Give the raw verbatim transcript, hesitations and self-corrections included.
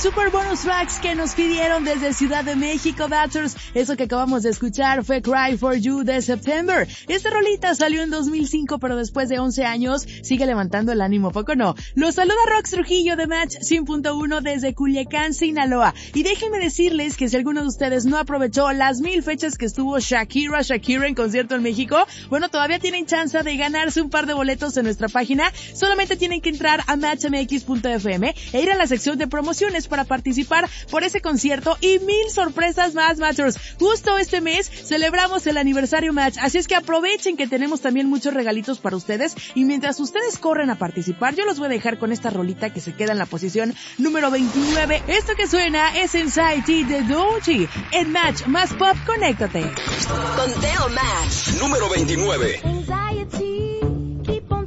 super bonus tracks que nos pidieron desde Ciudad de México, Batters. Eso que acabamos de escuchar fue Cry For You de September. Esta rolita salió en dos mil cinco, pero después de once años sigue levantando el ánimo, ¿poco no? Los saluda Rox Trujillo de Match cien punto uno desde Culiacán, Sinaloa. Y déjenme decirles que si alguno de ustedes no aprovechó las mil fechas que estuvo Shakira Shakira en concierto en México, bueno, todavía tienen chance de ganarse un par de boletos en nuestra página. Solamente tienen que entrar a match m x punto f m e ir a la sección de promociones para participar por ese concierto y mil sorpresas más, Matchers. Justo este mes celebramos el aniversario Match, así es que aprovechen que tenemos también muchos regalitos para ustedes, y mientras ustedes corren a participar, yo los voy a dejar con esta rolita que se queda en la posición número veintinueve. Esto que suena es Inside T de Doechii. En Match más pop, conéctate. Conteo Match número veintinueve.